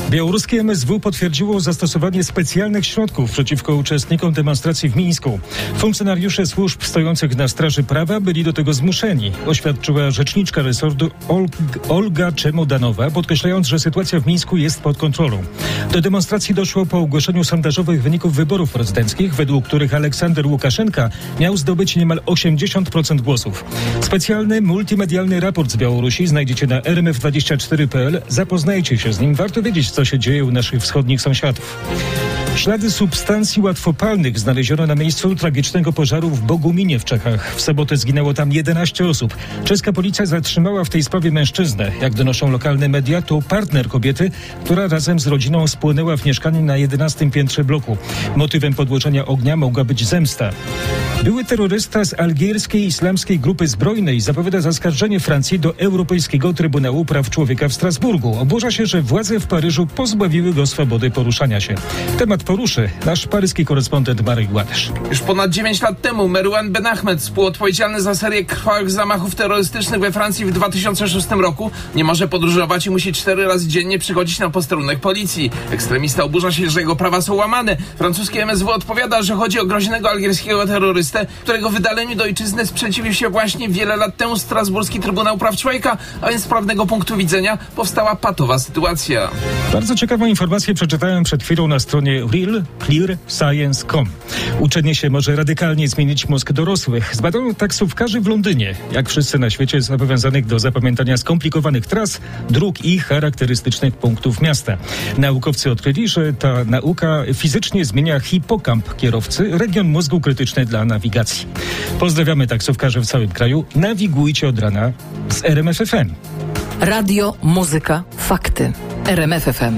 Białoruskie MSW potwierdziło zastosowanie specjalnych środków przeciwko uczestnikom demonstracji w Mińsku. Funkcjonariusze służb stojących na straży prawa byli do tego zmuszeni, oświadczyła rzeczniczka resortu Olga Czemodanowa, podkreślając, że sytuacja w Mińsku jest pod kontrolą. Do demonstracji doszło po ogłoszeniu sondażowych wyników wyborów prezydenckich, według których Aleksander Łukaszenka miał zdobyć niemal 80% głosów. Specjalny multimedialny raport z Białorusi znajdziecie na rmf24.pl. Zapoznajcie się z nim. Warto wiedzieć, co się dzieje u naszych wschodnich sąsiadów. Ślady substancji łatwopalnych znaleziono na miejscu tragicznego pożaru w Boguminie w Czechach. W sobotę zginęło tam 11 osób. Czeska policja zatrzymała w tej sprawie mężczyznę. Jak donoszą lokalne media, to partner kobiety, która razem z rodziną spłynęła w mieszkaniu na 11. piętrze bloku. Motywem podłożenia ognia mogła być zemsta. Były terrorysta z algierskiej islamskiej grupy zbrojnej zapowiada zaskarżenie Francji do Europejskiego Trybunału Praw Człowieka w Strasburgu. Oburza się, że władze w Paryżu pozbawiły go swobody poruszania się. Temat poruszy nasz paryski korespondent Marek Ładysz. Już ponad 9 lat temu Merouane Ben Ahmed, współodpowiedzialny za serię krwawych zamachów terrorystycznych we Francji w 2006 roku, nie może podróżować i musi 4 razy dziennie przychodzić na posterunek policji. Ekstremista oburza się, że jego prawa są łamane. Francuskie MSW odpowiada, że chodzi o groźnego algierskiego terrorystę, którego wydaleniu do ojczyzny sprzeciwił się właśnie wiele lat temu Strasburski Trybunał Praw Człowieka, a więc z prawnego punktu widzenia powstała patowa sytuacja. Bardzo ciekawą informację przeczytałem przed chwilą na stronie realclearscience.com. Uczenie się może radykalnie zmienić mózg dorosłych. Zbadano taksówkarzy w Londynie. Jak wszyscy na świecie zobowiązanych do zapamiętania skomplikowanych tras, dróg i charakterystycznych punktów miasta. Naukowcy odkryli, że ta nauka fizycznie zmienia hipokamp kierowcy, region mózgu krytyczny dla nawigacji. Pozdrawiamy taksówkarzy w całym kraju. Nawigujcie od rana z RMF FM. Radio, muzyka, fakty. RMF FM.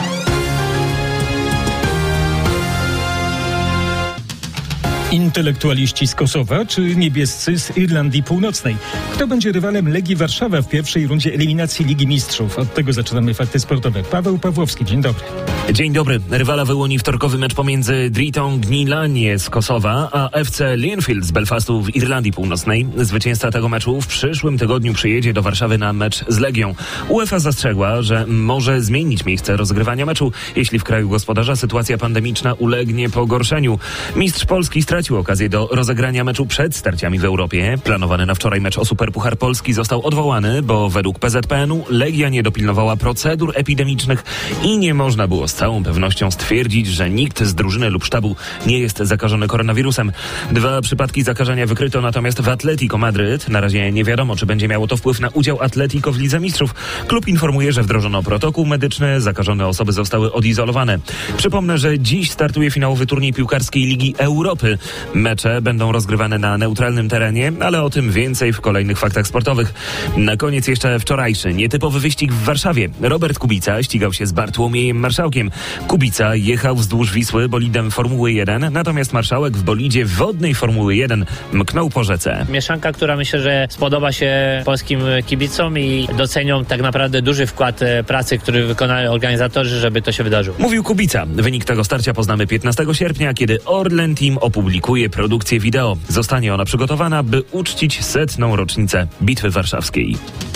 Intelektualiści z Kosowa czy niebiescy z Irlandii Północnej? Kto będzie rywalem Legii Warszawa w pierwszej rundzie eliminacji Ligi Mistrzów? Od tego zaczynamy fakty sportowe. Paweł Pawłowski, dzień dobry. Dzień dobry. Rywala wyłoni wtorkowy mecz pomiędzy Dritą Gnilanie z Kosowa a FC Linfield z Belfastu w Irlandii Północnej. Zwycięzca tego meczu w przyszłym tygodniu przyjedzie do Warszawy na mecz z Legią. UEFA zastrzegła, że może zmienić miejsce rozgrywania meczu, jeśli w kraju gospodarza sytuacja pandemiczna ulegnie pogorszeniu. Mistrz Polski stracił okazję do rozegrania meczu przed starciami w Europie. Planowany na wczoraj mecz o Superpuchar Polski został odwołany, bo według PZPN-u Legia nie dopilnowała procedur epidemicznych i nie można było z całą pewnością stwierdzić, że nikt z drużyny lub sztabu nie jest zakażony koronawirusem. 2 przypadki zakażenia wykryto natomiast w Atletico Madryt. Na razie nie wiadomo, czy będzie miało to wpływ na udział Atletico w Lidze Mistrzów. Klub informuje, że wdrożono protokół medyczny, zakażone osoby zostały odizolowane. Przypomnę, że dziś startuje finałowy turniej piłkarskiej Ligi Europy. Mecze będą rozgrywane na neutralnym terenie, ale o tym więcej w kolejnych faktach sportowych. Na koniec jeszcze wczorajszy nietypowy wyścig w Warszawie. Robert Kubica ścigał się z Bartłomiejem Marszałkiem. Kubica jechał wzdłuż Wisły bolidem Formuły 1, natomiast Marszałek w bolidzie wodnej Formuły 1 mknął po rzece. Mieszanka, która myślę, że spodoba się polskim kibicom i docenią tak naprawdę duży wkład pracy, który wykonali organizatorzy, żeby to się wydarzyło. Mówił Kubica. Wynik tego starcia poznamy 15 sierpnia, kiedy Orlen Team opublikuje produkcję wideo. Zostanie ona przygotowana, by uczcić 100. rocznicę Bitwy Warszawskiej.